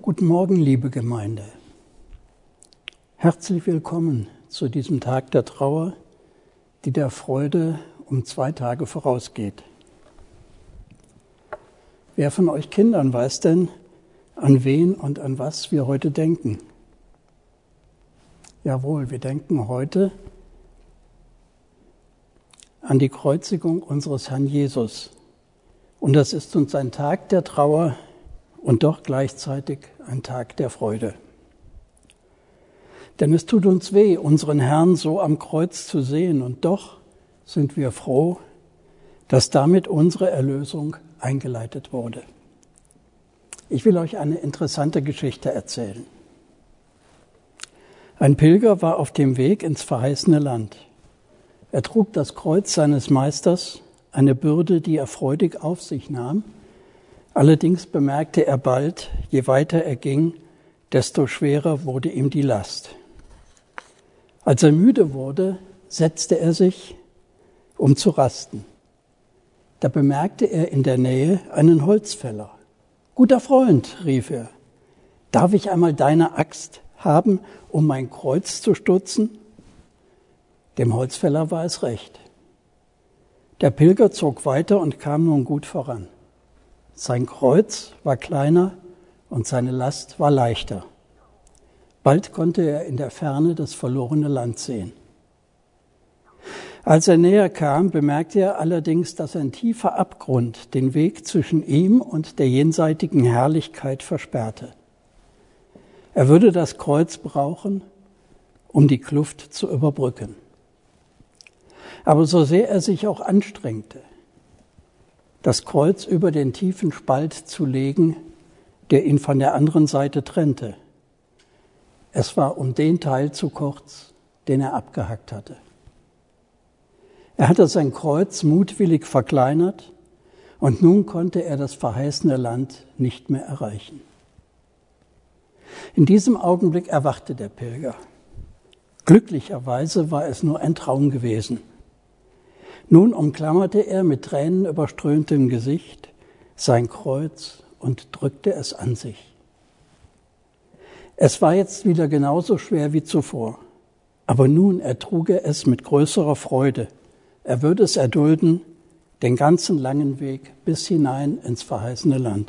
Guten Morgen, liebe Gemeinde. Herzlich willkommen zu diesem Tag der Trauer, die der Freude um 2 Tage vorausgeht. Wer von euch Kindern weiß denn, an wen und an was wir heute denken? Jawohl, wir denken heute an die Kreuzigung unseres Herrn Jesus. Und das ist uns ein Tag der Trauer und doch gleichzeitig ein Tag der Freude. Denn es tut uns weh, unseren Herrn so am Kreuz zu sehen, und doch sind wir froh, dass damit unsere Erlösung eingeleitet wurde. Ich will euch eine interessante Geschichte erzählen. Ein Pilger war auf dem Weg ins verheißene Land. Er trug das Kreuz seines Meisters, eine Bürde, die er freudig auf sich nahm. Allerdings bemerkte er bald, je weiter er ging, desto schwerer wurde ihm die Last. Als er müde wurde, setzte er sich, um zu rasten. Da bemerkte er in der Nähe einen Holzfäller. »Guter Freund«, rief er, »darf ich einmal deine Axt haben, um mein Kreuz zu stutzen?« Dem Holzfäller war es recht. Der Pilger zog weiter und kam nun gut voran. Sein Kreuz war kleiner und seine Last war leichter. Bald konnte er in der Ferne das verlorene Land sehen. Als er näher kam, bemerkte er allerdings, dass ein tiefer Abgrund den Weg zwischen ihm und der jenseitigen Herrlichkeit versperrte. Er würde das Kreuz brauchen, um die Kluft zu überbrücken. Aber so sehr er sich auch anstrengte, das Kreuz über den tiefen Spalt zu legen, der ihn von der anderen Seite trennte. Es war um den Teil zu kurz, den er abgehackt hatte. Er hatte sein Kreuz mutwillig verkleinert und nun konnte er das verheißene Land nicht mehr erreichen. In diesem Augenblick erwachte der Pilger. Glücklicherweise war es nur ein Traum gewesen. Nun umklammerte er mit tränenüberströmtem Gesicht sein Kreuz und drückte es an sich. Es war jetzt wieder genauso schwer wie zuvor, aber nun ertrug er es mit größerer Freude. Er würde es erdulden, den ganzen langen Weg bis hinein ins verheißene Land.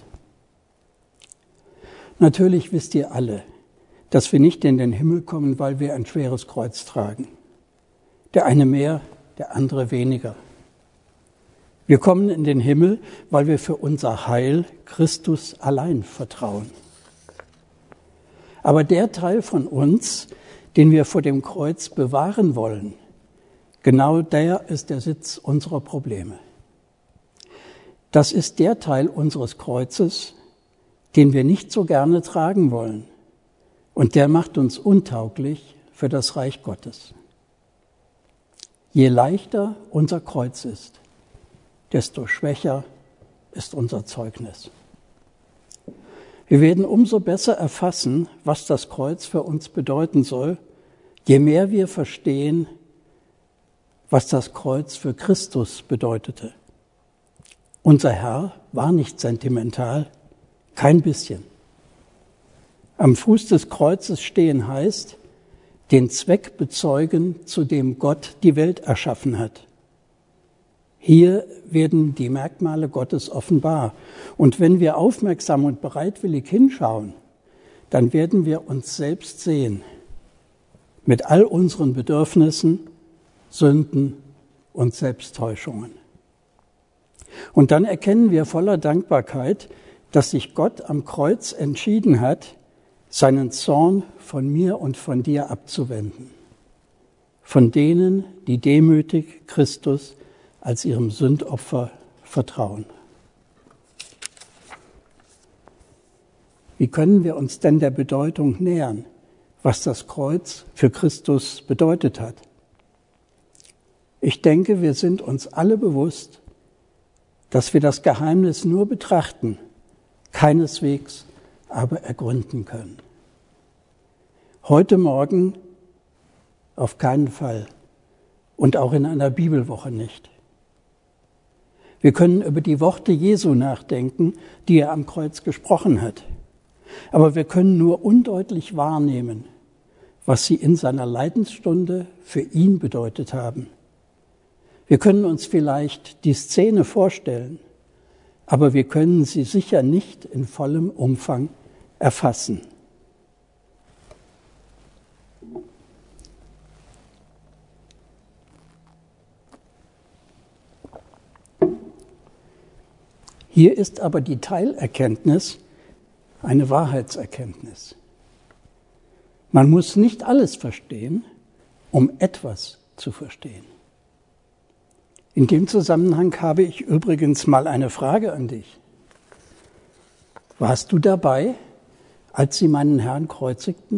Natürlich wisst ihr alle, dass wir nicht in den Himmel kommen, weil wir ein schweres Kreuz tragen. Der eine mehr, der andere weniger. Wir kommen in den Himmel, weil wir für unser Heil Christus allein vertrauen. Aber der Teil von uns, den wir vor dem Kreuz bewahren wollen, genau der ist der Sitz unserer Probleme. Das ist der Teil unseres Kreuzes, den wir nicht so gerne tragen wollen. Und der macht uns untauglich für das Reich Gottes. Je leichter unser Kreuz ist, desto schwächer ist unser Zeugnis. Wir werden umso besser erfassen, was das Kreuz für uns bedeuten soll, je mehr wir verstehen, was das Kreuz für Christus bedeutete. Unser Herr war nicht sentimental, kein bisschen. Am Fuß des Kreuzes stehen heißt, den Zweck bezeugen, zu dem Gott die Welt erschaffen hat. Hier werden die Merkmale Gottes offenbar. Und wenn wir aufmerksam und bereitwillig hinschauen, dann werden wir uns selbst sehen. Mit all unseren Bedürfnissen, Sünden und Selbsttäuschungen. Und dann erkennen wir voller Dankbarkeit, dass sich Gott am Kreuz entschieden hat, seinen Zorn von mir und von dir abzuwenden. Von denen, die demütig Christus als ihrem Sündopfer vertrauen. Wie können wir uns denn der Bedeutung nähern, was das Kreuz für Christus bedeutet hat? Ich denke, wir sind uns alle bewusst, dass wir das Geheimnis nur betrachten, keineswegs aber ergründen können. Heute Morgen auf keinen Fall und auch in einer Bibelwoche nicht. Wir können über die Worte Jesu nachdenken, die er am Kreuz gesprochen hat. Aber wir können nur undeutlich wahrnehmen, was sie in seiner Leidensstunde für ihn bedeutet haben. Wir können uns vielleicht die Szene vorstellen, aber wir können sie sicher nicht in vollem Umfang erfassen. Hier ist aber die Teilerkenntnis eine Wahrheitserkenntnis. Man muss nicht alles verstehen, um etwas zu verstehen. In dem Zusammenhang habe ich übrigens mal eine Frage an dich. Warst du dabei, als sie meinen Herrn kreuzigten?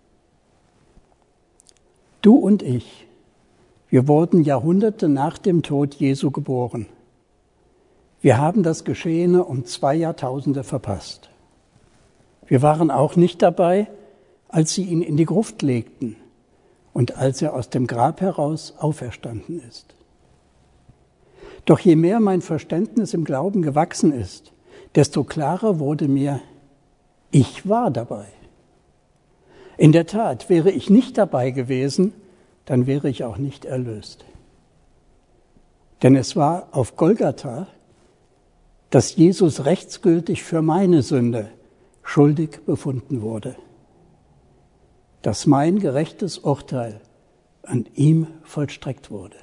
Du und ich, wir wurden Jahrhunderte nach dem Tod Jesu geboren. Wir haben das Geschehene um 2 Jahrtausende verpasst. Wir waren auch nicht dabei, als sie ihn in die Gruft legten und als er aus dem Grab heraus auferstanden ist. Doch je mehr mein Verständnis im Glauben gewachsen ist, desto klarer wurde mir, ich war dabei. In der Tat, wäre ich nicht dabei gewesen, dann wäre ich auch nicht erlöst. Denn es war auf Golgatha, dass Jesus rechtsgültig für meine Sünde schuldig befunden wurde, dass mein gerechtes Urteil an ihm vollstreckt wurde.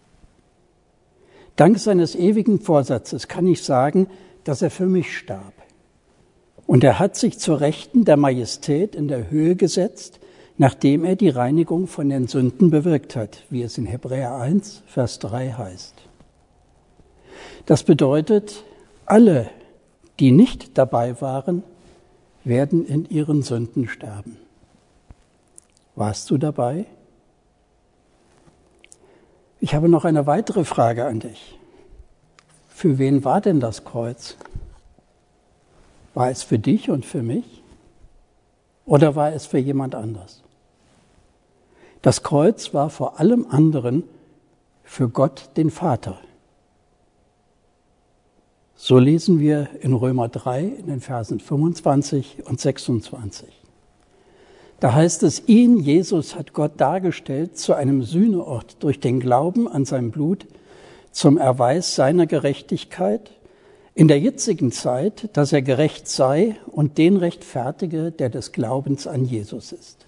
Dank seines ewigen Vorsatzes kann ich sagen, dass er für mich starb. Und er hat sich zur Rechten der Majestät in der Höhe gesetzt, nachdem er die Reinigung von den Sünden bewirkt hat, wie es in Hebräer 1, Vers 3 heißt. Das bedeutet, alle, die nicht dabei waren, werden in ihren Sünden sterben. Warst du dabei? Ich habe noch eine weitere Frage an dich. Für wen war denn das Kreuz? War es für dich und für mich? Oder war es für jemand anders? Das Kreuz war vor allem anderen für Gott, den Vater. So lesen wir in Römer 3 in den Versen 25 und 26. Da heißt es, ihn, Jesus, hat Gott dargestellt zu einem Sühneort durch den Glauben an sein Blut zum Erweis seiner Gerechtigkeit in der jetzigen Zeit, dass er gerecht sei und den rechtfertige, der des Glaubens an Jesus ist.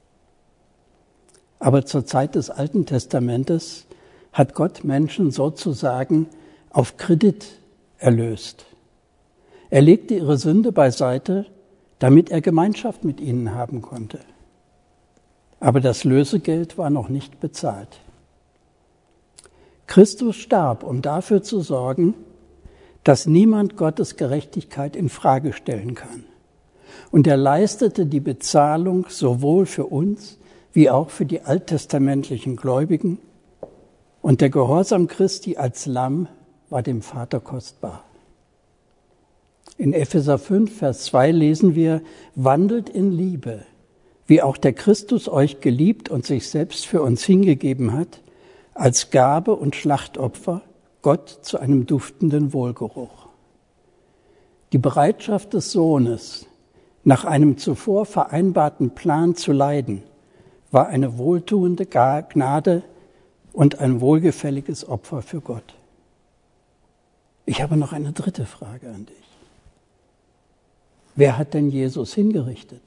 Aber zur Zeit des Alten Testamentes hat Gott Menschen sozusagen auf Kredit erlöst. Er legte ihre Sünde beiseite, damit er Gemeinschaft mit ihnen haben konnte. Aber das Lösegeld war noch nicht bezahlt. Christus starb, um dafür zu sorgen, dass niemand Gottes Gerechtigkeit in Frage stellen kann. Und er leistete die Bezahlung sowohl für uns wie auch für die alttestamentlichen Gläubigen. Und der Gehorsam Christi als Lamm war dem Vater kostbar. In Epheser 5, Vers 2 lesen wir, wandelt in Liebe, wie auch der Christus euch geliebt und sich selbst für uns hingegeben hat, als Gabe und Schlachtopfer, Gott zu einem duftenden Wohlgeruch. Die Bereitschaft des Sohnes, nach einem zuvor vereinbarten Plan zu leiden, war eine wohltuende Gnade und ein wohlgefälliges Opfer für Gott. Ich habe noch eine dritte Frage an dich. Wer hat denn Jesus hingerichtet?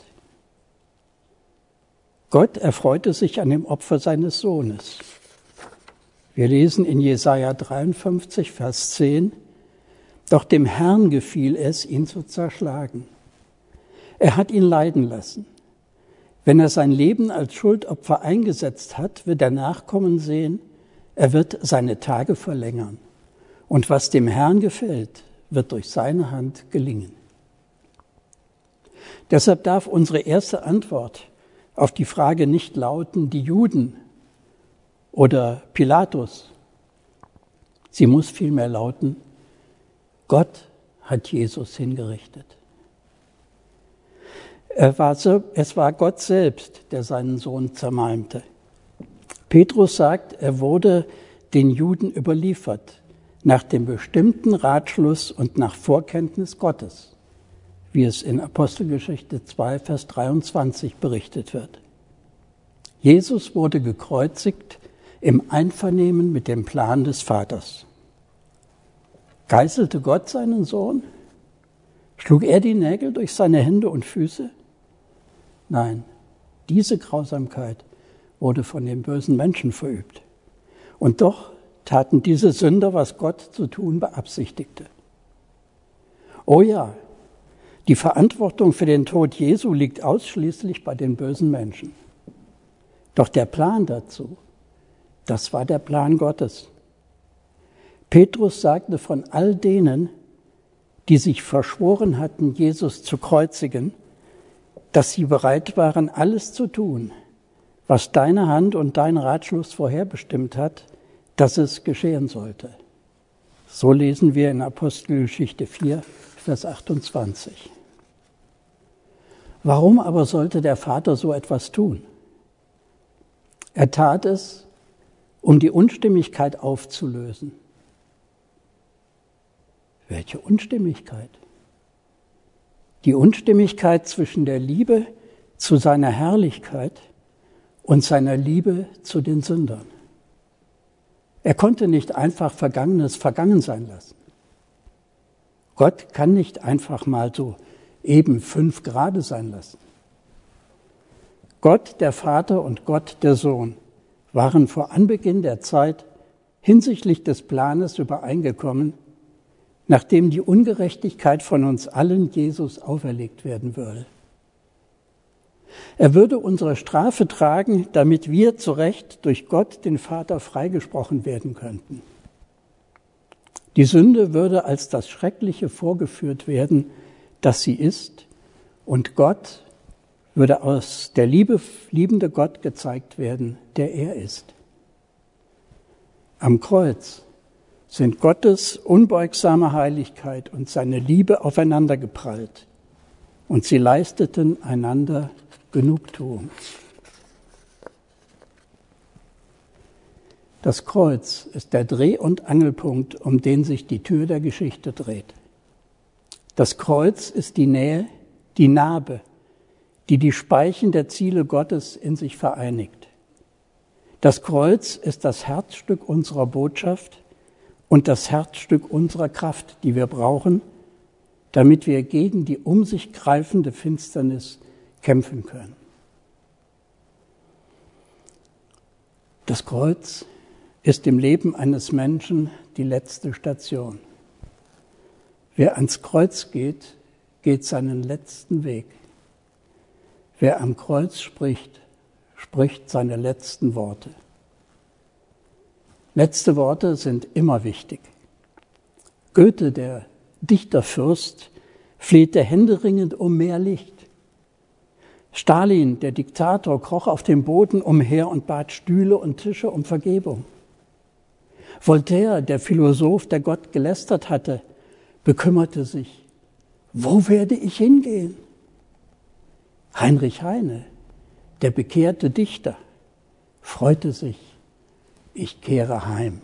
Gott erfreute sich an dem Opfer seines Sohnes. Wir lesen in Jesaja 53, Vers 10, doch dem Herrn gefiel es, ihn zu zerschlagen. Er hat ihn leiden lassen. Wenn er sein Leben als Schuldopfer eingesetzt hat, wird er Nachkommen sehen, er wird seine Tage verlängern. Und was dem Herrn gefällt, wird durch seine Hand gelingen. Deshalb darf unsere erste Antwort auf die Frage nicht lauten, die Juden oder Pilatus. Sie muss vielmehr lauten, Gott hat Jesus hingerichtet. Es war Gott selbst, der seinen Sohn zermalmte. Petrus sagt, er wurde den Juden überliefert, nach dem bestimmten Ratschluss und nach Vorkenntnis Gottes, wie es in Apostelgeschichte 2, Vers 23 berichtet wird. Jesus wurde gekreuzigt im Einvernehmen mit dem Plan des Vaters. Geißelte Gott seinen Sohn? Schlug er die Nägel durch seine Hände und Füße? Nein, diese Grausamkeit wurde von den bösen Menschen verübt. Und doch taten diese Sünder, was Gott zu tun beabsichtigte. Oh ja, die Verantwortung für den Tod Jesu liegt ausschließlich bei den bösen Menschen. Doch der Plan dazu, das war der Plan Gottes. Petrus sagte von all denen, die sich verschworen hatten, Jesus zu kreuzigen, dass sie bereit waren, alles zu tun, was deine Hand und dein Ratschluss vorherbestimmt hat, dass es geschehen sollte. So lesen wir in Apostelgeschichte 4, Vers 28. Warum aber sollte der Vater so etwas tun? Er tat es, um die Unstimmigkeit aufzulösen. Welche Unstimmigkeit? Die Unstimmigkeit zwischen der Liebe zu seiner Herrlichkeit und seiner Liebe zu den Sündern. Er konnte nicht einfach Vergangenes vergangen sein lassen. Gott kann nicht einfach mal so eben 5 Grade sein lassen. Gott, der Vater und Gott, der Sohn, waren vor Anbeginn der Zeit hinsichtlich des Planes übereingekommen, nachdem die Ungerechtigkeit von uns allen Jesus auferlegt werden würde. Er würde unsere Strafe tragen, damit wir zu Recht durch Gott, den Vater, freigesprochen werden könnten. Die Sünde würde als das Schreckliche vorgeführt werden, das sie ist, und Gott würde als der liebende Gott gezeigt werden, der er ist. Am Kreuz sind Gottes unbeugsame Heiligkeit und seine Liebe aufeinandergeprallt, und sie leisteten einander Genugtuung. Das Kreuz ist der Dreh- und Angelpunkt, um den sich die Tür der Geschichte dreht. Das Kreuz ist die Nähe, die Narbe, die die Speichen der Ziele Gottes in sich vereinigt. Das Kreuz ist das Herzstück unserer Botschaft und das Herzstück unserer Kraft, die wir brauchen, damit wir gegen die um sich greifende Finsternis kämpfen können. Das Kreuz ist im Leben eines Menschen die letzte Station. Wer ans Kreuz geht, geht seinen letzten Weg. Wer am Kreuz spricht, spricht seine letzten Worte. Letzte Worte sind immer wichtig. Goethe, der Dichterfürst, flehte händeringend um mehr Licht. Stalin, der Diktator, kroch auf dem Boden umher und bat Stühle und Tische um Vergebung. Voltaire, der Philosoph, der Gott gelästert hatte, bekümmerte sich: Wo werde ich hingehen? Heinrich Heine, der bekehrte Dichter, freute sich: Ich kehre heim.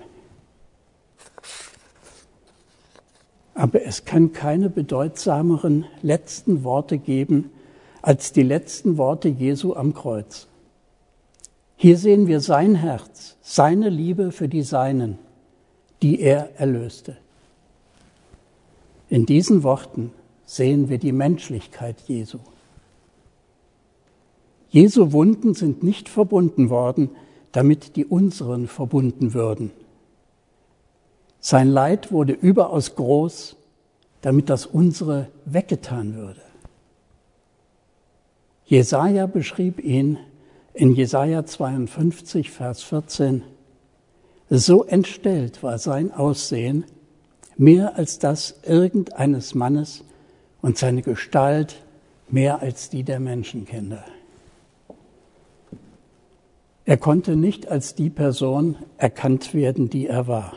Aber es kann keine bedeutsameren letzten Worte geben als die letzten Worte Jesu am Kreuz. Hier sehen wir sein Herz, seine Liebe für die Seinen, die er erlöste. In diesen Worten sehen wir die Menschlichkeit Jesu. Jesu Wunden sind nicht verbunden worden, damit die unseren verbunden würden. Sein Leid wurde überaus groß, damit das unsere weggetan würde. Jesaja beschrieb ihn in Jesaja 52, Vers 14: So entstellt war sein Aussehen, mehr als das irgendeines Mannes, und seine Gestalt mehr als die der Menschenkinder. Er konnte nicht als die Person erkannt werden, die er war.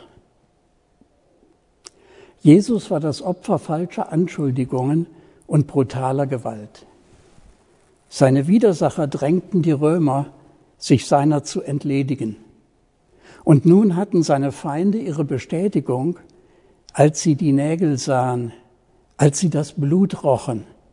Jesus war das Opfer falscher Anschuldigungen und brutaler Gewalt. Seine Widersacher drängten die Römer, sich seiner zu entledigen. Und nun hatten seine Feinde ihre Bestätigung, als sie die Nägel sahen, als sie das Blut rochen,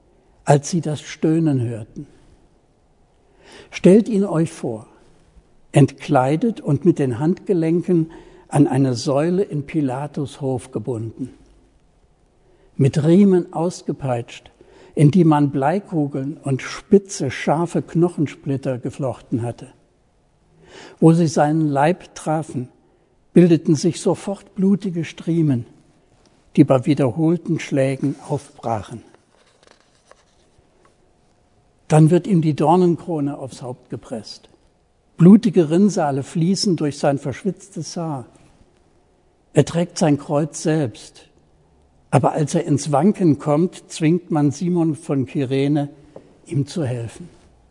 als sie das Stöhnen hörten. Stellt ihn euch vor, entkleidet und mit den Handgelenken an eine Säule in Pilatus Hof gebunden, mit Riemen ausgepeitscht, in die man Bleikugeln und spitze, scharfe Knochensplitter geflochten hatte. Wo sie seinen Leib trafen, bildeten sich sofort blutige Striemen, die bei wiederholten Schlägen aufbrachen. Dann wird ihm die Dornenkrone aufs Haupt gepresst. Blutige Rinnsale fließen durch sein verschwitztes Haar. Er trägt sein Kreuz selbst. Aber als er ins Wanken kommt, zwingt man Simon von Kyrene, ihm zu helfen.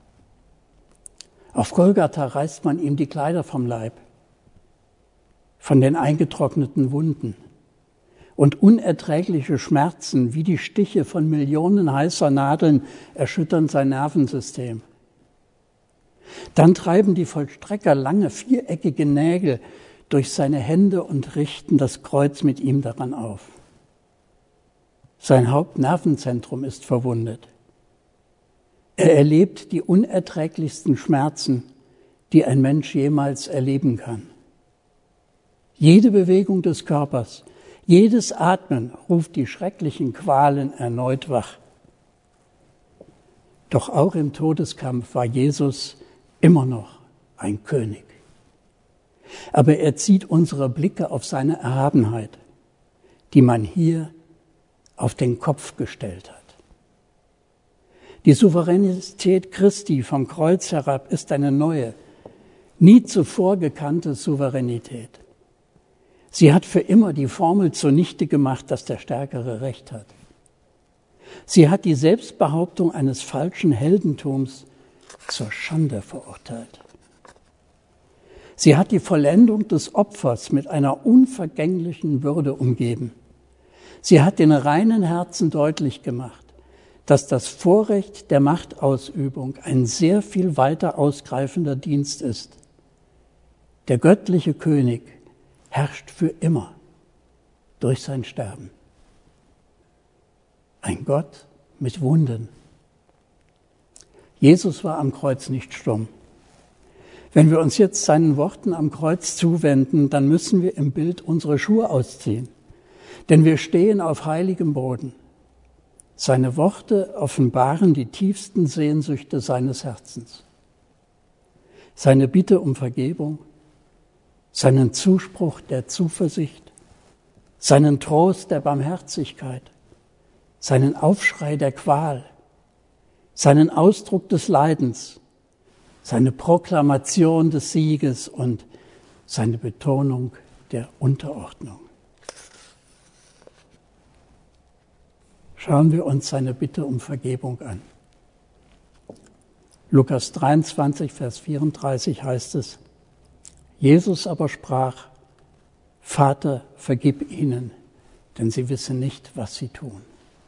Auf Golgatha reißt man ihm die Kleider vom Leib, von den eingetrockneten Wunden. Und unerträgliche Schmerzen wie die Stiche von Millionen heißer Nadeln erschüttern sein Nervensystem. Dann treiben die Vollstrecker lange viereckige Nägel durch seine Hände und richten das Kreuz mit ihm daran auf. Sein Hauptnervenzentrum ist verwundet. Er erlebt die unerträglichsten Schmerzen, die ein Mensch jemals erleben kann. Jede Bewegung des Körpers, jedes Atmen ruft die schrecklichen Qualen erneut wach. Doch auch im Todeskampf war Jesus immer noch ein König. Aber er zieht unsere Blicke auf seine Erhabenheit, die man hier auf den Kopf gestellt hat. Die Souveränität Christi vom Kreuz herab ist eine neue, nie zuvor gekannte Souveränität. Sie hat für immer die Formel zunichte gemacht, dass der Stärkere Recht hat. Sie hat die Selbstbehauptung eines falschen Heldentums zur Schande verurteilt. Sie hat die Vollendung des Opfers mit einer unvergänglichen Würde umgeben. Sie hat den reinen Herzen deutlich gemacht, dass das Vorrecht der Machtausübung ein sehr viel weiter ausgreifender Dienst ist. Der göttliche König herrscht für immer durch sein Sterben. Ein Gott mit Wunden. Jesus war am Kreuz nicht stumm. Wenn wir uns jetzt seinen Worten am Kreuz zuwenden, dann müssen wir im Bild unsere Schuhe ausziehen. Denn wir stehen auf heiligem Boden. Seine Worte offenbaren die tiefsten Sehnsüchte seines Herzens. Seine Bitte um Vergebung, seinen Zuspruch der Zuversicht, seinen Trost der Barmherzigkeit, seinen Aufschrei der Qual, seinen Ausdruck des Leidens, seine Proklamation des Sieges und seine Betonung der Unterordnung. Schauen wir uns seine Bitte um Vergebung an. Lukas 23, Vers 34 heißt es: Jesus aber sprach: Vater, vergib ihnen, denn sie wissen nicht, was sie tun.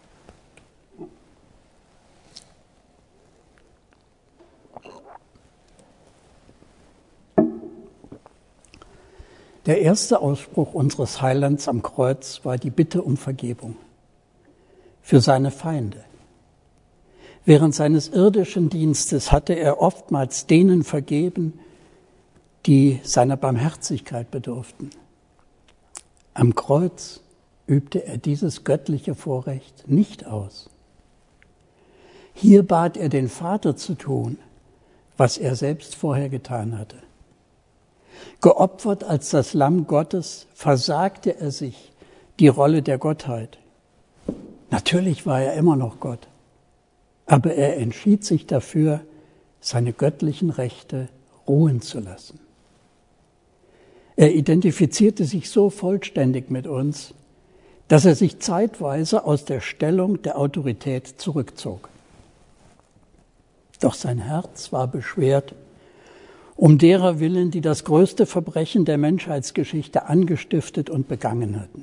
Der erste Ausspruch unseres Heilands am Kreuz war die Bitte um Vergebung für seine Feinde. Während seines irdischen Dienstes hatte er oftmals denen vergeben, die seiner Barmherzigkeit bedurften. Am Kreuz übte er dieses göttliche Vorrecht nicht aus. Hier bat er den Vater zu tun, was er selbst vorher getan hatte. Geopfert als das Lamm Gottes versagte er sich die Rolle der Gottheit. Natürlich war er immer noch Gott, aber er entschied sich dafür, seine göttlichen Rechte ruhen zu lassen. Er identifizierte sich so vollständig mit uns, dass er sich zeitweise aus der Stellung der Autorität zurückzog. Doch sein Herz war beschwert, um derer willen, die das größte Verbrechen der Menschheitsgeschichte angestiftet und begangen hatten.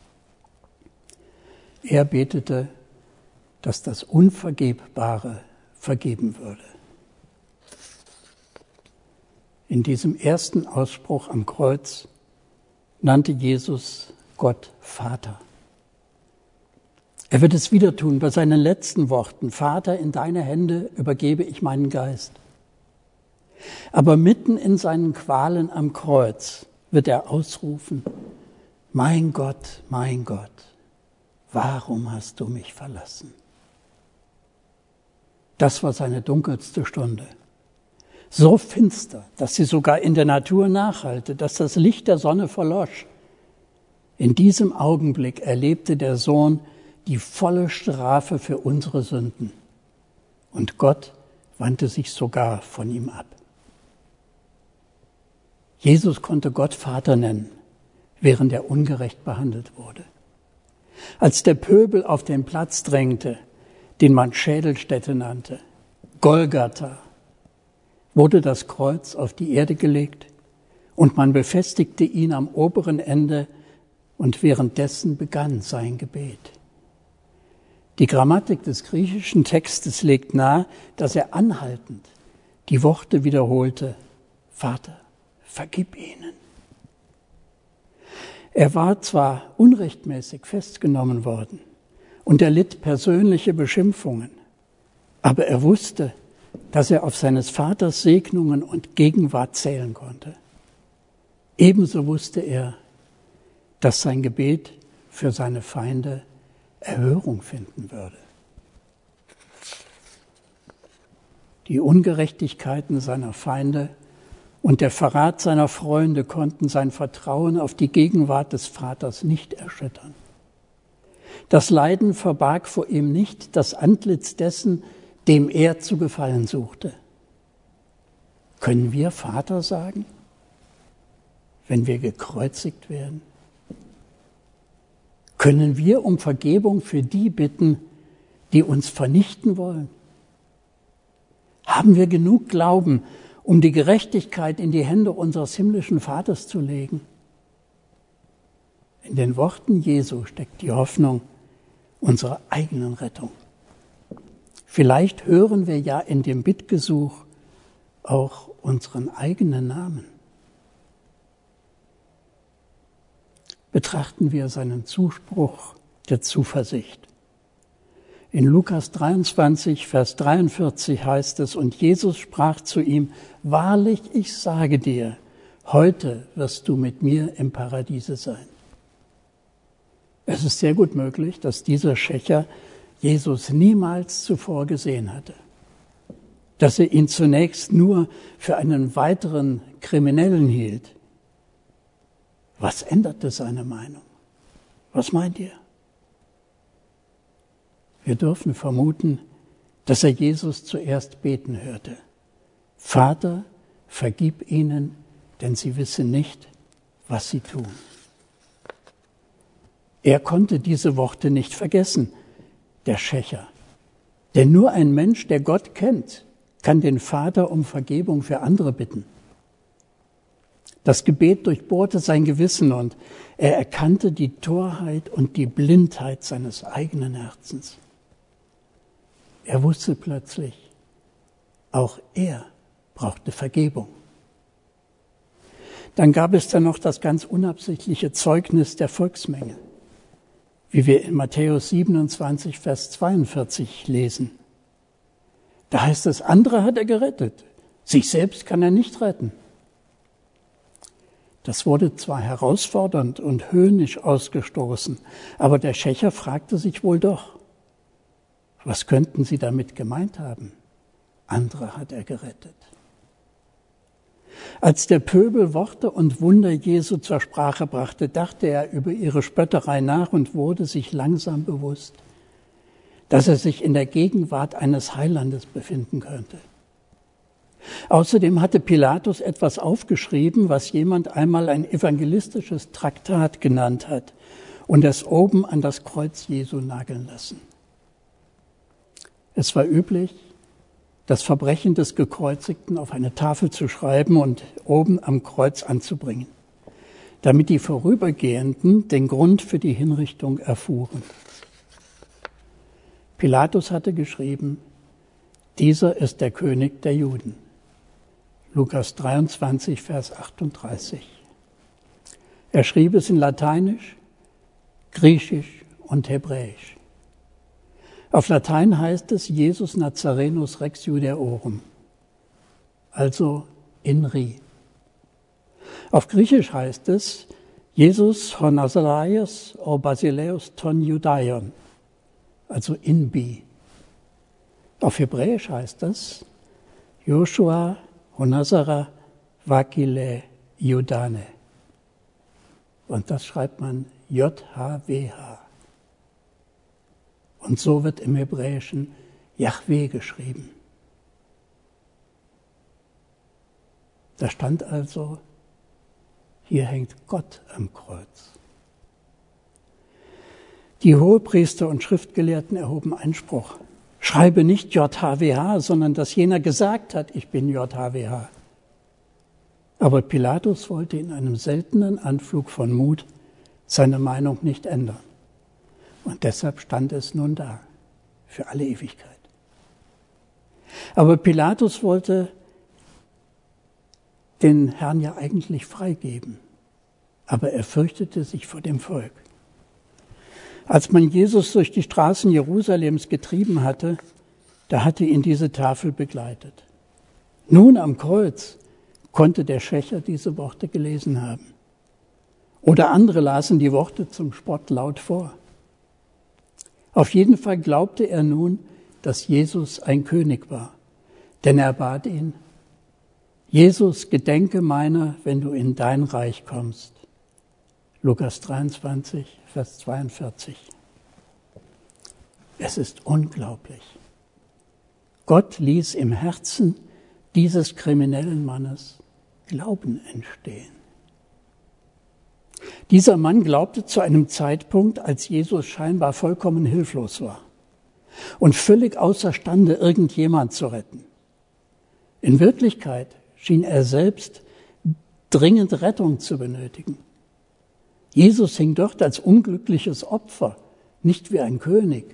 Er betete, dass das Unvergebbare vergeben würde. In diesem ersten Ausspruch am Kreuz nannte Jesus Gott Vater. Er wird es wieder tun bei seinen letzten Worten. Vater, in deine Hände übergebe ich meinen Geist. Aber mitten in seinen Qualen am Kreuz wird er ausrufen, mein Gott, warum hast du mich verlassen? Das war seine dunkelste Stunde. So finster, dass sie sogar in der Natur nachhallte, dass das Licht der Sonne verlosch. In diesem Augenblick erlebte der Sohn die volle Strafe für unsere Sünden. Und Gott wandte sich sogar von ihm ab. Jesus konnte Gott Vater nennen, während er ungerecht behandelt wurde. Als der Pöbel auf den Platz drängte, den man Schädelstätte nannte, Golgatha, wurde das Kreuz auf die Erde gelegt und man befestigte ihn am oberen Ende und währenddessen begann sein Gebet. Die Grammatik des griechischen Textes legt nahe, dass er anhaltend die Worte wiederholte, Vater, vergib ihnen. Er war zwar unrechtmäßig festgenommen worden und er litt persönliche Beschimpfungen, aber er wusste, dass er auf seines Vaters Segnungen und Gegenwart zählen konnte. Ebenso wusste er, dass sein Gebet für seine Feinde Erhörung finden würde. Die Ungerechtigkeiten seiner Feinde und der Verrat seiner Freunde konnten sein Vertrauen auf die Gegenwart des Vaters nicht erschüttern. Das Leiden verbarg vor ihm nicht das Antlitz dessen, dem er zu gefallen suchte. Können wir Vater sagen, wenn wir gekreuzigt werden? Können wir um Vergebung für die bitten, die uns vernichten wollen? Haben wir genug Glauben, um die Gerechtigkeit in die Hände unseres himmlischen Vaters zu legen? In den Worten Jesu steckt die Hoffnung unserer eigenen Rettung. Vielleicht hören wir ja in dem Bittgesuch auch unseren eigenen Namen. Betrachten wir seinen Zuspruch der Zuversicht. In Lukas 23, Vers 43 heißt es, und Jesus sprach zu ihm, wahrlich, ich sage dir, heute wirst du mit mir im Paradiese sein. Es ist sehr gut möglich, dass dieser Schächer Jesus niemals zuvor gesehen hatte, dass er ihn zunächst nur für einen weiteren Kriminellen hielt. Was änderte seine Meinung? Was meint ihr? Wir dürfen vermuten, dass er Jesus zuerst beten hörte. Vater, vergib ihnen, denn sie wissen nicht, was sie tun. Er konnte diese Worte nicht vergessen, der Schächer. Denn nur ein Mensch, der Gott kennt, kann den Vater um Vergebung für andere bitten. Das Gebet durchbohrte sein Gewissen und er erkannte die Torheit und die Blindheit seines eigenen Herzens. Er wusste plötzlich, auch er brauchte Vergebung. Dann gab es dann noch das ganz unabsichtliche Zeugnis der Volksmenge, wie wir in Matthäus 27, Vers 42 lesen. Da heißt es, andere hat er gerettet, sich selbst kann er nicht retten. Das wurde zwar herausfordernd und höhnisch ausgestoßen, aber der Schächer fragte sich wohl doch, was könnten sie damit gemeint haben? Andere hat er gerettet. Als der Pöbel Worte und Wunder Jesu zur Sprache brachte, dachte er über ihre Spötterei nach und wurde sich langsam bewusst, dass er sich in der Gegenwart eines Heilandes befinden könnte. Außerdem hatte Pilatus etwas aufgeschrieben, was jemand einmal ein evangelistisches Traktat genannt hat und es oben an das Kreuz Jesu nageln lassen. Es war üblich, das Verbrechen des Gekreuzigten auf eine Tafel zu schreiben und oben am Kreuz anzubringen, damit die Vorübergehenden den Grund für die Hinrichtung erfuhren. Pilatus hatte geschrieben, dieser ist der König der Juden. Lukas 23, Vers 38. Er schrieb es in Lateinisch, Griechisch und Hebräisch. Auf Latein heißt es Jesus Nazarenus Rex Judaeorum, also Inri. Auf Griechisch heißt es Jesus hon Nazaraios o Basileus ton Judaion, also Inbi. Auf Hebräisch heißt es Joshua hon Nazara Vakile Judane. Und das schreibt man JHWH. Und so wird im Hebräischen Jahwe geschrieben. Da stand also, hier hängt Gott am Kreuz. Die Hohepriester und Schriftgelehrten erhoben Einspruch. Schreibe nicht JHWH, sondern dass jener gesagt hat, ich bin JHWH. Aber Pilatus wollte in einem seltenen Anflug von Mut seine Meinung nicht ändern. Und deshalb stand es nun da, für alle Ewigkeit. Aber Pilatus wollte den Herrn ja eigentlich freigeben. Aber er fürchtete sich vor dem Volk. Als man Jesus durch die Straßen Jerusalems getrieben hatte, da hatte ihn diese Tafel begleitet. Nun am Kreuz konnte der Schächer diese Worte gelesen haben. Oder andere lasen die Worte zum Spott laut vor. Auf jeden Fall glaubte er nun, dass Jesus ein König war. Denn er bat ihn, Jesus, gedenke meiner, wenn du in dein Reich kommst. Lukas 23, Vers 42. Es ist unglaublich. Gott ließ im Herzen dieses kriminellen Mannes Glauben entstehen. Dieser Mann glaubte zu einem Zeitpunkt, als Jesus scheinbar vollkommen hilflos war und völlig außerstande, irgendjemand zu retten. In Wirklichkeit schien er selbst dringend Rettung zu benötigen. Jesus hing dort als unglückliches Opfer, nicht wie ein König.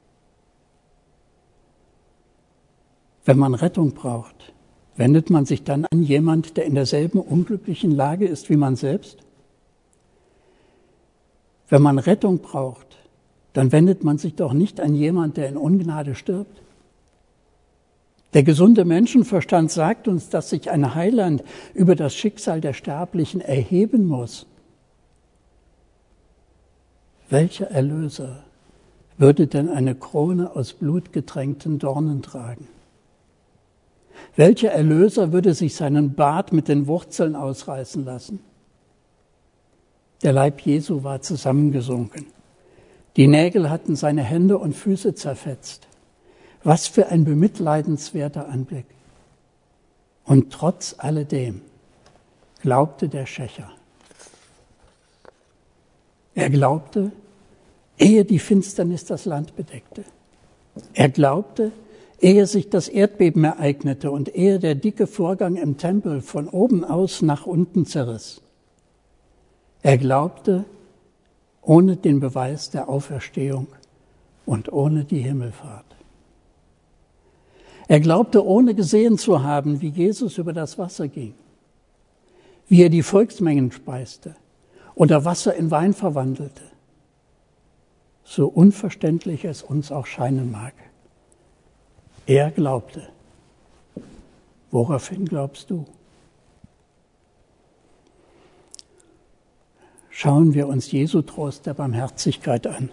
Wenn man Rettung braucht, wendet man sich dann an jemand, der in derselben unglücklichen Lage ist wie man selbst? Wenn man Rettung braucht, dann wendet man sich doch nicht an jemand, der in Ungnade stirbt. Der gesunde Menschenverstand sagt uns, dass sich ein Heiland über das Schicksal der Sterblichen erheben muss. Welcher Erlöser würde denn eine Krone aus blutgetränkten Dornen tragen? Welcher Erlöser würde sich seinen Bart mit den Wurzeln ausreißen lassen? Der Leib Jesu war zusammengesunken. Die Nägel hatten seine Hände und Füße zerfetzt. Was für ein bemitleidenswerter Anblick. Und trotz alledem glaubte der Schächer. Er glaubte, ehe die Finsternis das Land bedeckte. Er glaubte, ehe sich das Erdbeben ereignete und ehe der dicke Vorgang im Tempel von oben aus nach unten zerriss. Er glaubte, ohne den Beweis der Auferstehung und ohne die Himmelfahrt. Er glaubte, ohne gesehen zu haben, wie Jesus über das Wasser ging, wie er die Volksmengen speiste oder Wasser in Wein verwandelte. So unverständlich es uns auch scheinen mag. Er glaubte. Woraufhin glaubst du? Schauen wir uns Jesu Trost der Barmherzigkeit an.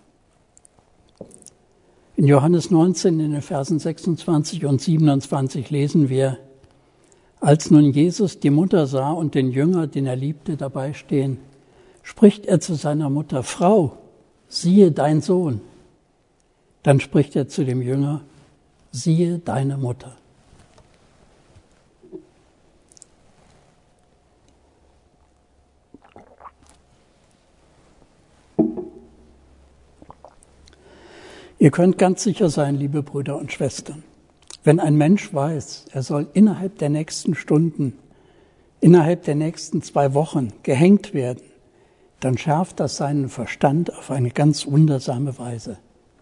In Johannes 19, in den Versen 26 und 27 lesen wir, als nun Jesus die Mutter sah und den Jünger, den er liebte, dabei stehen, spricht er zu seiner Mutter, Frau, siehe dein Sohn. Dann spricht er zu dem Jünger, siehe deine Mutter. Ihr könnt ganz sicher sein, liebe Brüder und Schwestern, wenn ein Mensch weiß, er soll innerhalb der nächsten Stunden, innerhalb der nächsten 2 Wochen gehängt werden, dann schärft das seinen Verstand auf eine ganz wundersame Weise.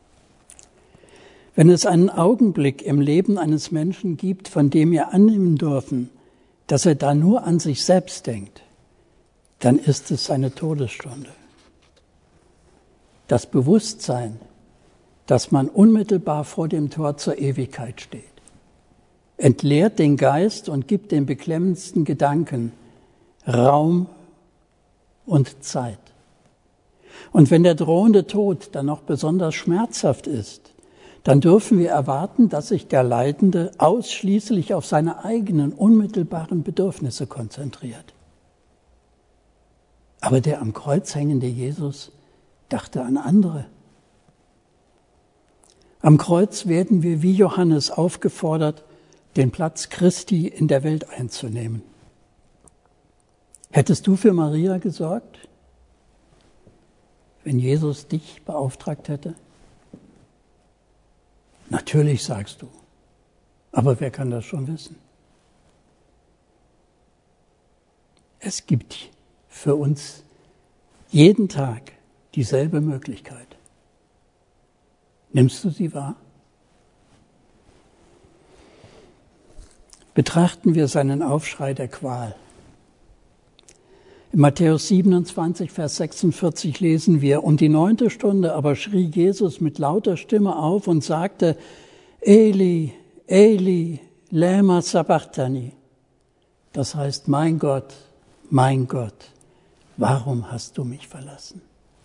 Wenn es einen Augenblick im Leben eines Menschen gibt, von dem wir annehmen dürfen, dass er da nur an sich selbst denkt, dann ist es seine Todesstunde. Das Bewusstsein, dass man unmittelbar vor dem Tor zur Ewigkeit steht. Entleert den Geist und gibt den beklemmendsten Gedanken Raum und Zeit. Und wenn der drohende Tod dann noch besonders schmerzhaft ist, dann dürfen wir erwarten, dass sich der Leidende ausschließlich auf seine eigenen unmittelbaren Bedürfnisse konzentriert. Aber der am Kreuz hängende Jesus dachte an andere. Am Kreuz werden wir wie Johannes aufgefordert, den Platz Christi in der Welt einzunehmen. Hättest du für Maria gesorgt, wenn Jesus dich beauftragt hätte? Natürlich, sagst du. Aber wer kann das schon wissen? Es gibt für uns jeden Tag dieselbe Möglichkeit. Nimmst du sie wahr? Betrachten wir seinen Aufschrei der Qual. In Matthäus 27, Vers 46 lesen wir: Um die 9. Stunde aber schrie Jesus mit lauter Stimme auf und sagte: Eli, Eli, lema sabachthani. Das heißt: Mein Gott, warum hast du mich verlassen?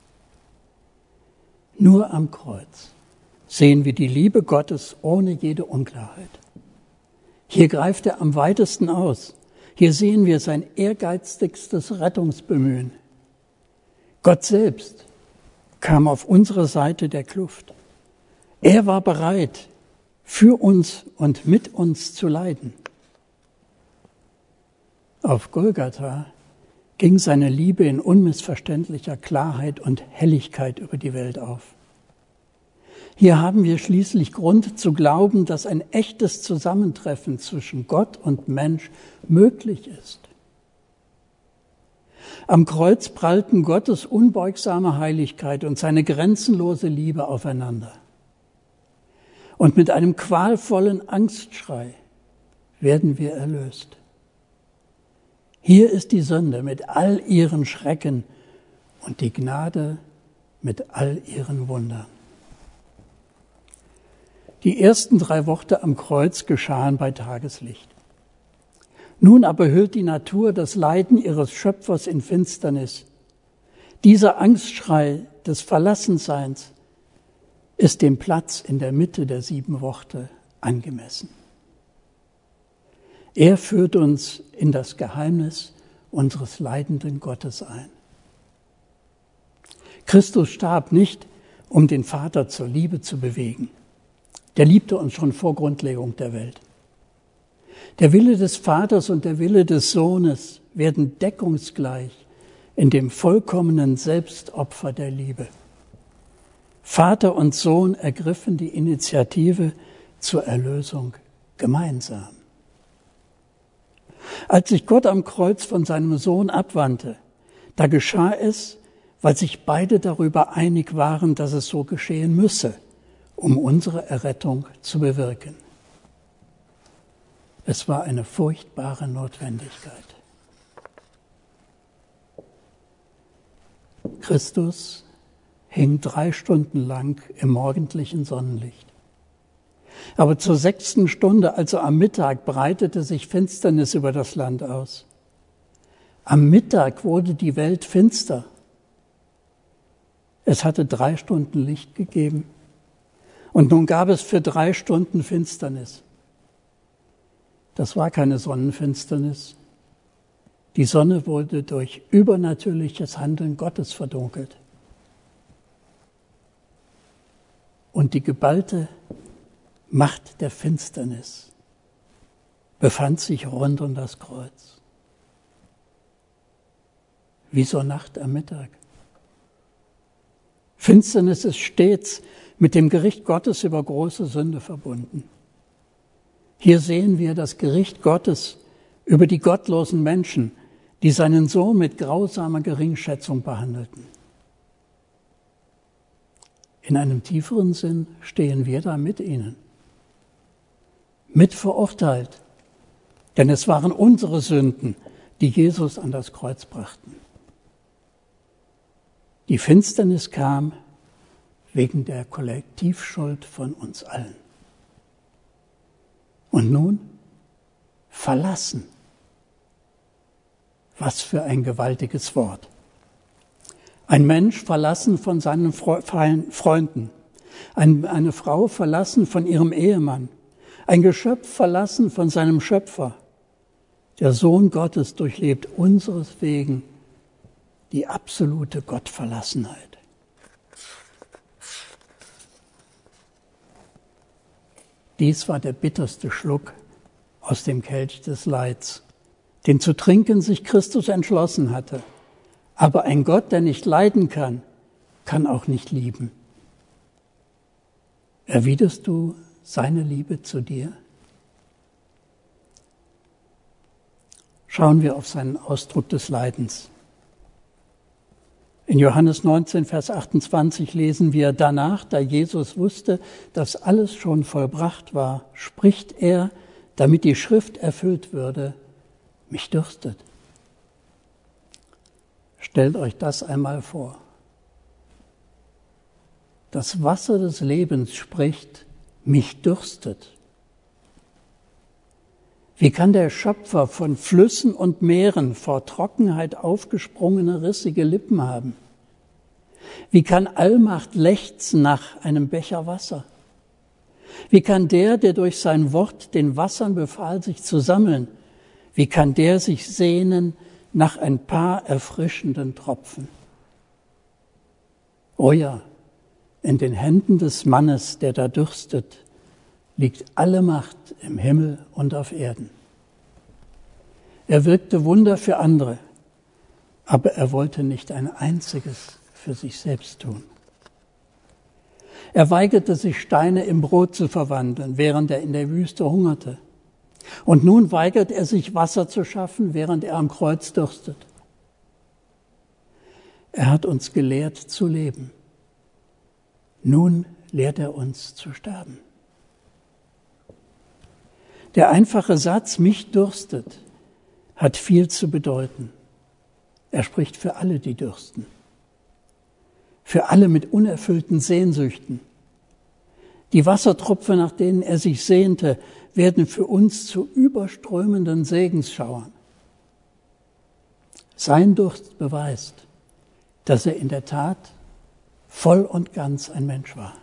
Nur am Kreuz sehen wir die Liebe Gottes ohne jede Unklarheit. Hier greift er am weitesten aus. Hier sehen wir sein ehrgeizigstes Rettungsbemühen. Gott selbst kam auf unsere Seite der Kluft. Er war bereit, für uns und mit uns zu leiden. Auf Golgatha ging seine Liebe in unmissverständlicher Klarheit und Helligkeit über die Welt auf. Hier haben wir schließlich Grund zu glauben, dass ein echtes Zusammentreffen zwischen Gott und Mensch möglich ist. Am Kreuz prallten Gottes unbeugsame Heiligkeit und seine grenzenlose Liebe aufeinander. Und mit einem qualvollen Angstschrei werden wir erlöst. Hier ist die Sünde mit all ihren Schrecken und die Gnade mit all ihren Wundern. Die ersten 3 Worte am Kreuz geschahen bei Tageslicht. Nun aber hüllt die Natur das Leiden ihres Schöpfers in Finsternis. Dieser Angstschrei des Verlassenseins ist dem Platz in der Mitte der 7 Worte angemessen. Er führt uns in das Geheimnis unseres leidenden Gottes ein. Christus starb nicht, um den Vater zur Liebe zu bewegen. Der liebte uns schon vor Grundlegung der Welt. Der Wille des Vaters und der Wille des Sohnes werden deckungsgleich in dem vollkommenen Selbstopfer der Liebe. Vater und Sohn ergriffen die Initiative zur Erlösung gemeinsam. Als sich Gott am Kreuz von seinem Sohn abwandte, da geschah es, weil sich beide darüber einig waren, dass es so geschehen müsse, um unsere Errettung zu bewirken. Es war eine furchtbare Notwendigkeit. Christus hing 3 Stunden lang im morgendlichen Sonnenlicht. Aber zur 6. Stunde, also am Mittag, breitete sich Finsternis über das Land aus. Am Mittag wurde die Welt finster. Es hatte 3 Stunden Licht gegeben. Und nun gab es für 3 Stunden Finsternis. Das war keine Sonnenfinsternis. Die Sonne wurde durch übernatürliches Handeln Gottes verdunkelt. Und die geballte Macht der Finsternis befand sich rund um das Kreuz. Wie so Nacht am Mittag. Finsternis ist stets mit dem Gericht Gottes über große Sünde verbunden. Hier sehen wir das Gericht Gottes über die gottlosen Menschen, die seinen Sohn mit grausamer Geringschätzung behandelten. In einem tieferen Sinn stehen wir da mit ihnen. Mit verurteilt, denn es waren unsere Sünden, die Jesus an das Kreuz brachten. Die Finsternis kam, wegen der Kollektivschuld von uns allen. Und nun verlassen. Was für ein gewaltiges Wort. Ein Mensch verlassen von seinen Freunden, eine Frau verlassen von ihrem Ehemann, ein Geschöpf verlassen von seinem Schöpfer. Der Sohn Gottes durchlebt unsereswegen die absolute Gottverlassenheit. Dies war der bitterste Schluck aus dem Kelch des Leids, den zu trinken sich Christus entschlossen hatte. Aber ein Gott, der nicht leiden kann, kann auch nicht lieben. Erwiderst du seine Liebe zu dir? Schauen wir auf seinen Ausdruck des Leidens. In Johannes 19, Vers 28 lesen wir, danach, da Jesus wusste, dass alles schon vollbracht war, spricht er, damit die Schrift erfüllt würde, mich dürstet. Stellt euch das einmal vor. Das Wasser des Lebens spricht, mich dürstet. Wie kann der Schöpfer von Flüssen und Meeren vor Trockenheit aufgesprungene, rissige Lippen haben? Wie kann Allmacht lechzen nach einem Becher Wasser? Wie kann der durch sein Wort den Wassern befahl, sich zu sammeln, wie kann der sich sehnen nach ein paar erfrischenden Tropfen? Oh ja, in den Händen des Mannes, der da dürstet, liegt alle Macht im Himmel und auf Erden. Er wirkte Wunder für andere, aber er wollte nicht ein einziges für sich selbst tun. Er weigerte sich, Steine in Brot zu verwandeln, während er in der Wüste hungerte. Und nun weigert er sich, Wasser zu schaffen, während er am Kreuz dürstet. Er hat uns gelehrt zu leben. Nun lehrt er uns zu sterben. Der einfache Satz, mich dürstet, hat viel zu bedeuten. Er spricht für alle, die dürsten. Für alle mit unerfüllten Sehnsüchten. Die Wassertropfen, nach denen er sich sehnte, werden für uns zu überströmenden Segensschauern. Sein Durst beweist, dass er in der Tat voll und ganz ein Mensch war.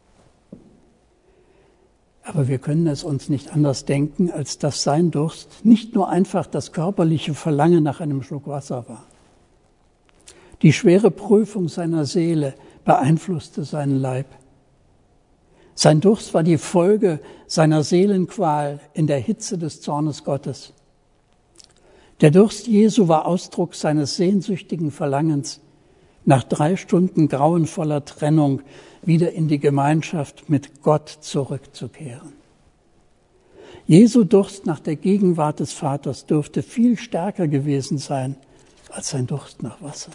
Aber wir können es uns nicht anders denken, als dass sein Durst nicht nur einfach das körperliche Verlangen nach einem Schluck Wasser war. Die schwere Prüfung seiner Seele beeinflusste seinen Leib. Sein Durst war die Folge seiner Seelenqual in der Hitze des Zornes Gottes. Der Durst Jesu war Ausdruck seines sehnsüchtigen Verlangens, nach 3 Stunden grauenvoller Trennung wieder in die Gemeinschaft mit Gott zurückzukehren. Jesu Durst nach der Gegenwart des Vaters dürfte viel stärker gewesen sein als sein Durst nach Wasser.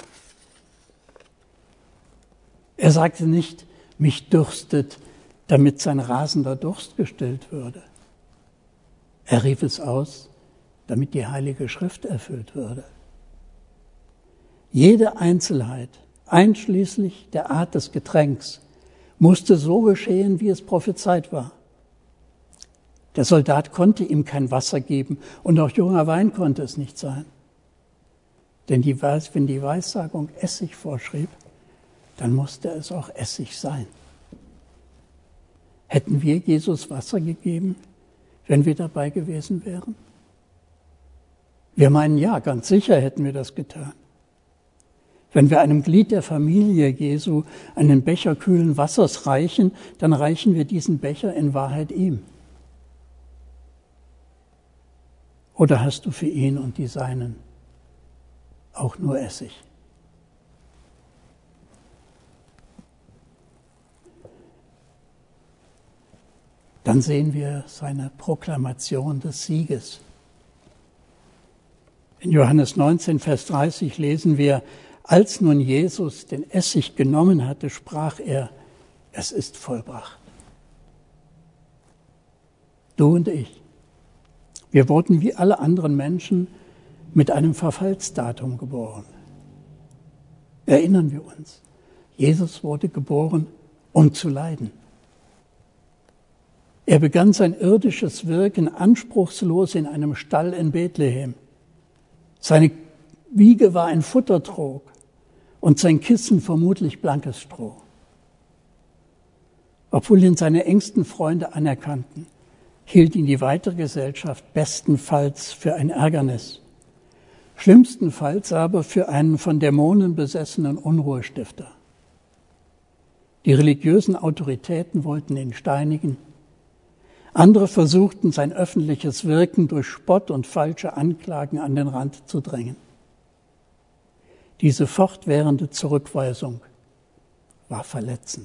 Er sagte nicht, mich dürstet, damit sein rasender Durst gestillt würde. Er rief es aus, damit die Heilige Schrift erfüllt würde. Jede Einzelheit, einschließlich der Art des Getränks, musste so geschehen, wie es prophezeit war. Der Soldat konnte ihm kein Wasser geben und auch junger Wein konnte es nicht sein. Denn wenn die Weissagung Essig vorschrieb, dann musste es auch Essig sein. Hätten wir Jesus Wasser gegeben, wenn wir dabei gewesen wären? Wir meinen, ja, ganz sicher hätten wir das getan. Wenn wir einem Glied der Familie Jesu einen Becher kühlen Wassers reichen, dann reichen wir diesen Becher in Wahrheit ihm. Oder hast du für ihn und die Seinen auch nur Essig? Dann sehen wir seine Proklamation des Sieges. In Johannes 19, Vers 30 lesen wir, als nun Jesus den Essig genommen hatte, sprach er, es ist vollbracht. Du und ich, wir wurden wie alle anderen Menschen mit einem Verfallsdatum geboren. Erinnern wir uns, Jesus wurde geboren um zu leiden. Er begann sein irdisches Wirken anspruchslos in einem Stall in Bethlehem. Seine Wiege war ein Futtertrog und sein Kissen vermutlich blankes Stroh. Obwohl ihn seine engsten Freunde anerkannten, hielt ihn die weitere Gesellschaft bestenfalls für ein Ärgernis, schlimmstenfalls aber für einen von Dämonen besessenen Unruhestifter. Die religiösen Autoritäten wollten ihn steinigen, andere versuchten, sein öffentliches Wirken durch Spott und falsche Anklagen an den Rand zu drängen. Diese fortwährende Zurückweisung war verletzend.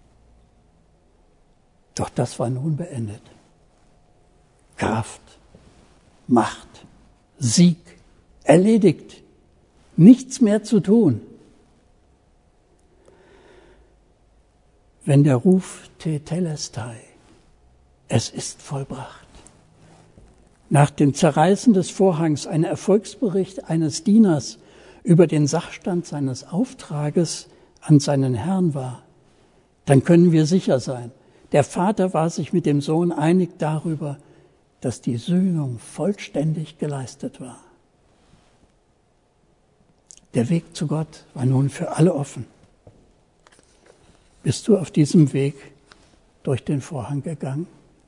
Doch das war nun beendet. Kraft, Macht, Sieg, erledigt, nichts mehr zu tun. Wenn der Ruf Tetelestai, es ist vollbracht, nach dem Zerreißen des Vorhangs ein Erfolgsbericht eines Dieners über den Sachstand seines Auftrages an seinen Herrn war, dann können wir sicher sein, der Vater war sich mit dem Sohn einig darüber, dass die Sühnung vollständig geleistet war. Der Weg zu Gott war nun für alle offen. Bist du auf diesem Weg durch den Vorhang gegangen?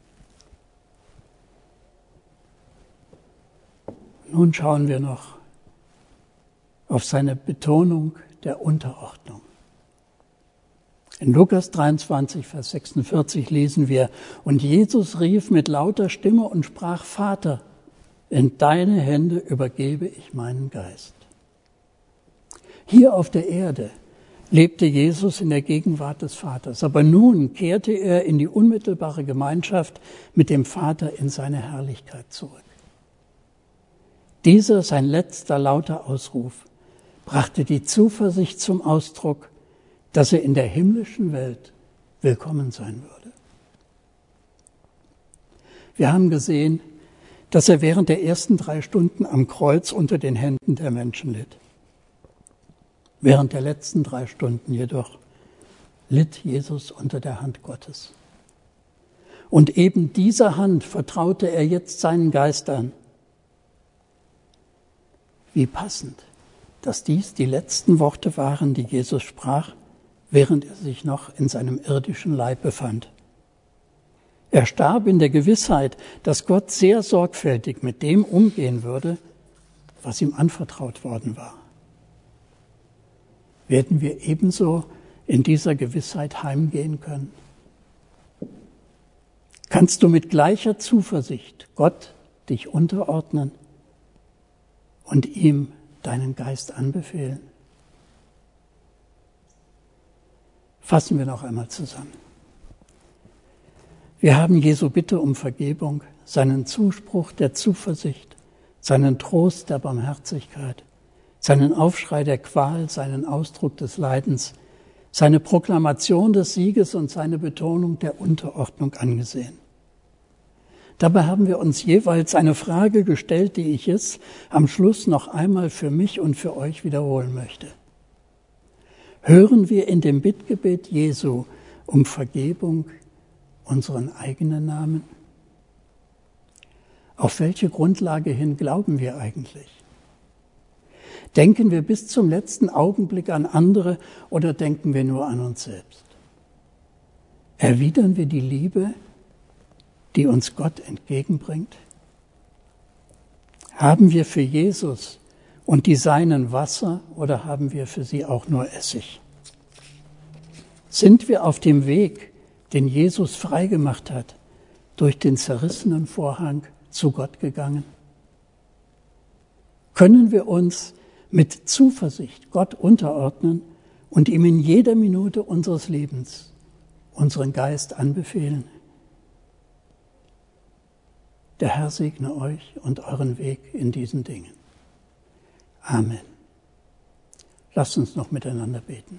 Nun schauen wir noch auf seine Betonung der Unterordnung. In Lukas 23, Vers 46 lesen wir: Und Jesus rief mit lauter Stimme und sprach: Vater, in deine Hände übergebe ich meinen Geist. Hier auf der Erde lebte Jesus in der Gegenwart des Vaters, aber nun kehrte er in die unmittelbare Gemeinschaft mit dem Vater in seine Herrlichkeit zurück. Dieser, sein letzter lauter Ausruf, brachte die Zuversicht zum Ausdruck, dass er in der himmlischen Welt willkommen sein würde. Wir haben gesehen, dass er während der ersten 3 Stunden am Kreuz unter den Händen der Menschen litt. Während der letzten 3 Stunden jedoch litt Jesus unter der Hand Gottes. Und eben dieser Hand vertraute er jetzt seinen Geist an. Wie passend, dass dies die letzten Worte waren, die Jesus sprach, während er sich noch in seinem irdischen Leib befand. Er starb in der Gewissheit, dass Gott sehr sorgfältig mit dem umgehen würde, was ihm anvertraut worden war. Werden wir ebenso in dieser Gewissheit heimgehen können? Kannst du mit gleicher Zuversicht Gott dich unterordnen und ihm deinen Geist anbefehlen? Fassen wir noch einmal zusammen. Wir haben Jesu Bitte um Vergebung, seinen Zuspruch der Zuversicht, seinen Trost der Barmherzigkeit, seinen Aufschrei der Qual, seinen Ausdruck des Leidens, seine Proklamation des Sieges und seine Betonung der Unterordnung angesehen. Dabei haben wir uns jeweils eine Frage gestellt, die ich jetzt am Schluss noch einmal für mich und für euch wiederholen möchte. Hören wir in dem Bittgebet Jesu um Vergebung unseren eigenen Namen? Auf welche Grundlage hin glauben wir eigentlich? Denken wir bis zum letzten Augenblick an andere oder denken wir nur an uns selbst? Erwidern wir die Liebe, die uns Gott entgegenbringt? Haben wir für Jesus und die Seinen Wasser oder haben wir für sie auch nur Essig? Sind wir auf dem Weg, den Jesus freigemacht hat, durch den zerrissenen Vorhang zu Gott gegangen? Können wir uns mit Zuversicht Gott unterordnen und ihm in jeder Minute unseres Lebens unseren Geist anbefehlen? Der Herr segne euch und euren Weg in diesen Dingen. Amen. Lasst uns noch miteinander beten.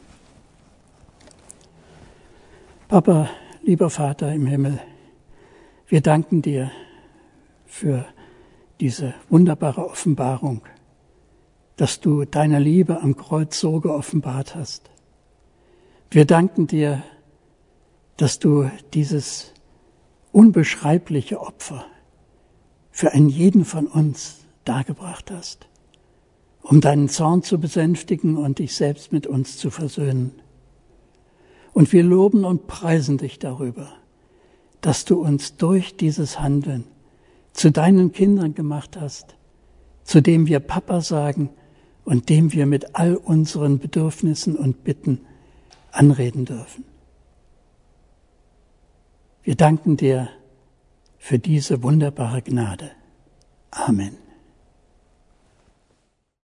Papa, lieber Vater im Himmel, wir danken dir für diese wunderbare Offenbarung, dass du deine Liebe am Kreuz so geoffenbart hast. Wir danken dir, dass du dieses unbeschreibliche Opfer für einen jeden von uns dargebracht hast, um deinen Zorn zu besänftigen und dich selbst mit uns zu versöhnen. Und wir loben und preisen dich darüber, dass du uns durch dieses Handeln zu deinen Kindern gemacht hast, zu dem wir Papa sagen und dem wir mit all unseren Bedürfnissen und Bitten anreden dürfen. Wir danken dir für diese wunderbare Gnade. Amen.